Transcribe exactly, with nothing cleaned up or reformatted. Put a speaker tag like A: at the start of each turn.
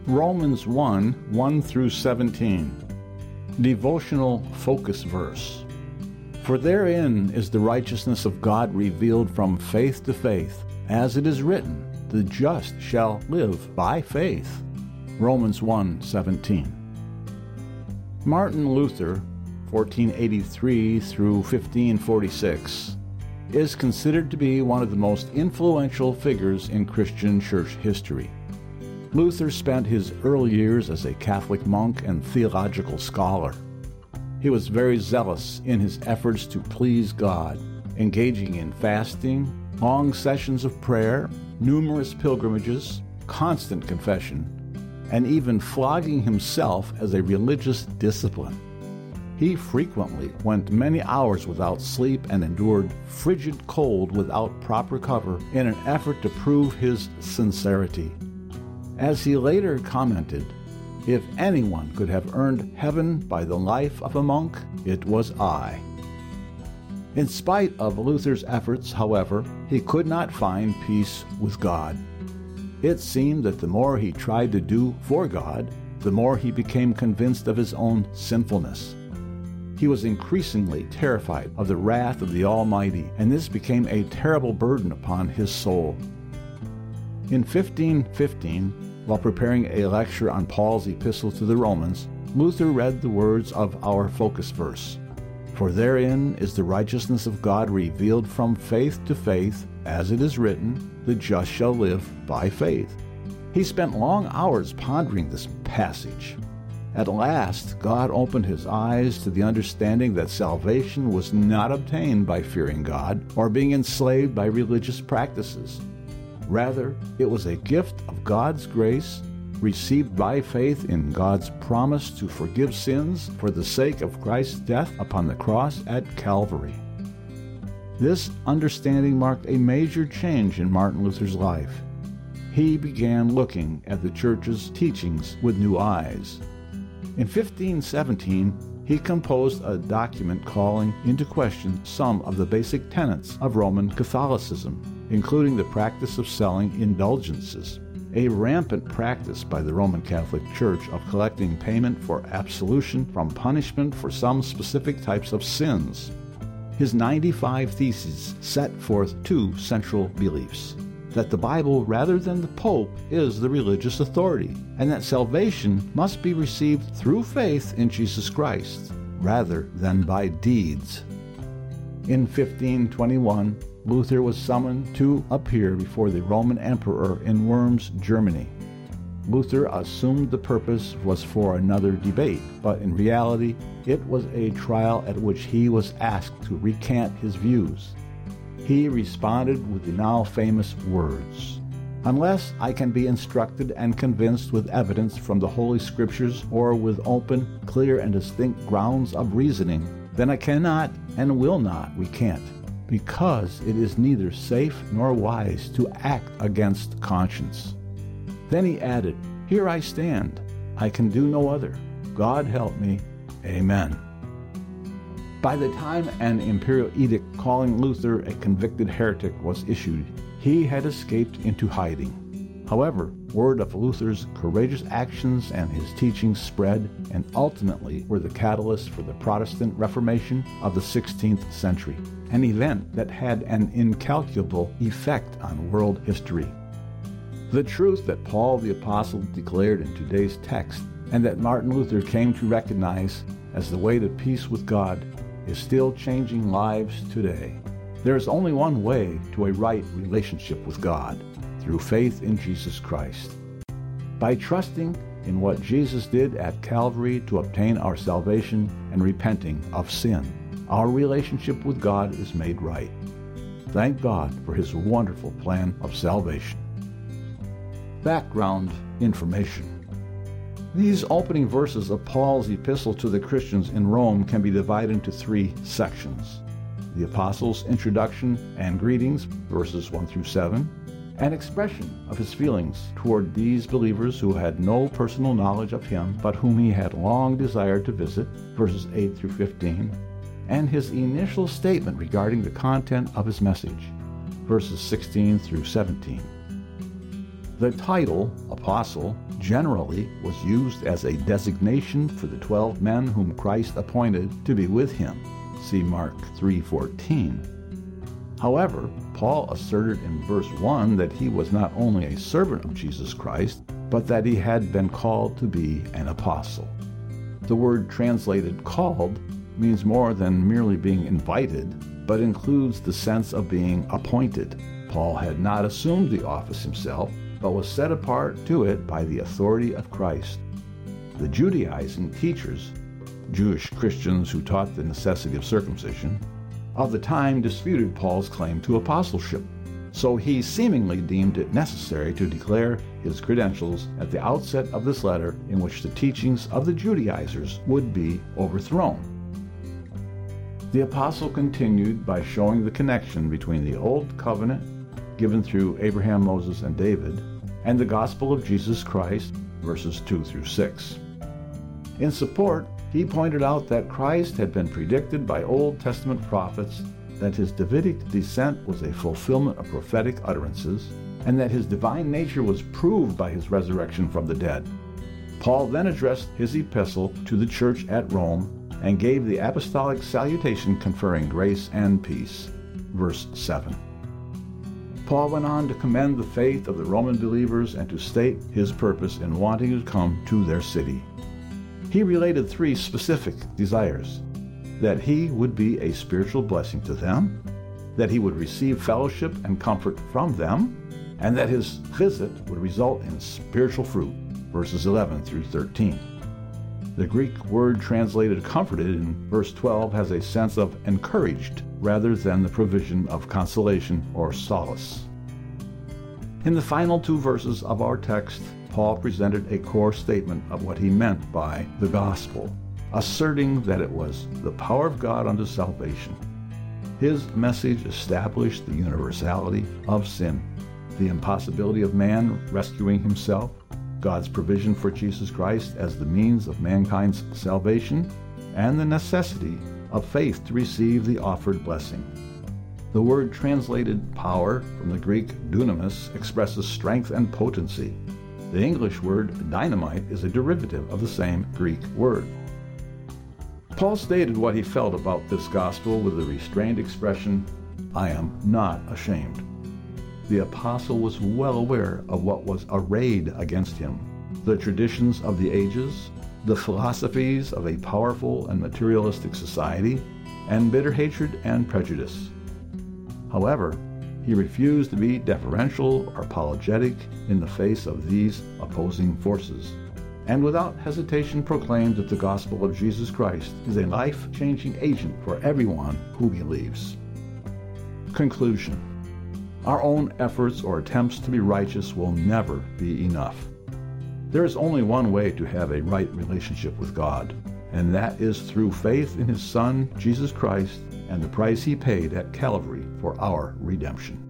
A: Romans one, one through seventeen. Devotional focus verse. For therein is the righteousness of God revealed from faith to faith, as it is written, the just shall live by faith. Romans one, seventeen. Martin Luther, fourteen eighty-three through fifteen forty-six, is considered to be one of the most influential figures in Christian church history. Luther spent his early years as a Catholic monk and theological scholar. He was very zealous in his efforts to please God, engaging in fasting, long sessions of prayer, numerous pilgrimages, constant confession, and even flogging himself as a religious discipline. He frequently went many hours without sleep and endured frigid cold without proper cover in an effort to prove his sincerity. As he later commented, if anyone could have earned heaven by the life of a monk, it was I. In spite of Luther's efforts, however, he could not find peace with God. It seemed that the more he tried to do for God, the more he became convinced of his own sinfulness. He was increasingly terrified of the wrath of the Almighty, and this became a terrible burden upon his soul. In fifteen fifteen, while preparing a lecture on Paul's epistle to the Romans, Luther read the words of our focus verse. For therein is the righteousness of God revealed from faith to faith, as it is written, the just shall live by faith. He spent long hours pondering this passage. At last, God opened his eyes to the understanding that salvation was not obtained by fearing God or being enslaved by religious practices. Rather, it was a gift of God's grace, received by faith in God's promise to forgive sins for the sake of Christ's death upon the cross at Calvary. This understanding marked a major change in Martin Luther's life. He began looking at the church's teachings with new eyes. In fifteen seventeen, he composed a document calling into question some of the basic tenets of Roman Catholicism, including the practice of selling indulgences, a rampant practice by the Roman Catholic Church of collecting payment for absolution from punishment for some specific types of sins. His ninety-five Theses set forth two central beliefs: that the Bible, rather than the Pope, is the religious authority, and that salvation must be received through faith in Jesus Christ, rather than by deeds. In fifteen twenty-one, Luther was summoned to appear before the Roman Emperor in Worms, Germany. Luther assumed the purpose was for another debate, but in reality, it was a trial at which he was asked to recant his views. He responded with the now famous words, "Unless I can be instructed and convinced with evidence from the Holy Scriptures or with open, clear, and distinct grounds of reasoning, then I cannot and will not recant, because it is neither safe nor wise to act against conscience." Then he added, "Here I stand. I can do no other. God help me. Amen." By the time an imperial edict calling Luther a convicted heretic was issued, he had escaped into hiding. However, word of Luther's courageous actions and his teachings spread, and ultimately were the catalyst for the Protestant Reformation of the sixteenth century, an event that had an incalculable effect on world history. The truth that Paul the Apostle declared in today's text, and that Martin Luther came to recognize as the way to peace with God, is still changing lives today. There is only one way to a right relationship with God, through faith in Jesus Christ. By trusting in what Jesus did at Calvary to obtain our salvation and repenting of sin, our relationship with God is made right. Thank God for his wonderful plan of salvation. Background information. These opening verses of Paul's epistle to the Christians in Rome can be divided into three sections: the apostle's introduction and greetings, verses one through seven, an expression of his feelings toward these believers who had no personal knowledge of him, but whom he had long desired to visit, verses eight through fifteen, and his initial statement regarding the content of his message, verses sixteen through seventeen. The title, Apostle, generally was used as a designation for the twelve men whom Christ appointed to be with him. See Mark three fourteen. However, Paul asserted in verse one that he was not only a servant of Jesus Christ, but that he had been called to be an apostle. The word translated called means more than merely being invited, but includes the sense of being appointed. Paul had not assumed the office himself, but was set apart to it by the authority of Christ. The Judaizing teachers, Jewish Christians who taught the necessity of circumcision, of the time disputed Paul's claim to apostleship, so he seemingly deemed it necessary to declare his credentials at the outset of this letter, in which the teachings of the Judaizers would be overthrown. The apostle continued by showing the connection between the Old Covenant, given through Abraham, Moses, and David, and the gospel of Jesus Christ, verses two through six. In support, he pointed out that Christ had been predicted by Old Testament prophets, that his Davidic descent was a fulfillment of prophetic utterances, and that his divine nature was proved by his resurrection from the dead. Paul then addressed his epistle to the church at Rome and gave the apostolic salutation conferring grace and peace, verse seven. Paul went on to commend the faith of the Roman believers and to state his purpose in wanting to come to their city. He related three specific desires: that he would be a spiritual blessing to them, that he would receive fellowship and comfort from them, and that his visit would result in spiritual fruit, verses eleven through thirteen. The Greek word translated comforted in verse twelve has a sense of encouraged rather than the provision of consolation or solace. In the final two verses of our text, Paul presented a core statement of what he meant by the gospel, asserting that it was the power of God unto salvation. His message established the universality of sin, the impossibility of man rescuing himself, God's provision for Jesus Christ as the means of mankind's salvation, and the necessity of faith to receive the offered blessing. The word translated power from the Greek dunamis expresses strength and potency. The English word dynamite is a derivative of the same Greek word. Paul stated what he felt about this gospel with the restrained expression, "I am not ashamed." The apostle was well aware of what was arrayed against him: the traditions of the ages, the philosophies of a powerful and materialistic society, and bitter hatred and prejudice. However, he refused to be deferential or apologetic in the face of these opposing forces, and without hesitation proclaimed that the gospel of Jesus Christ is a life-changing agent for everyone who believes. Conclusion. Our own efforts or attempts to be righteous will never be enough. There is only one way to have a right relationship with God, and that is through faith in His Son, Jesus Christ, and the price He paid at Calvary for our redemption.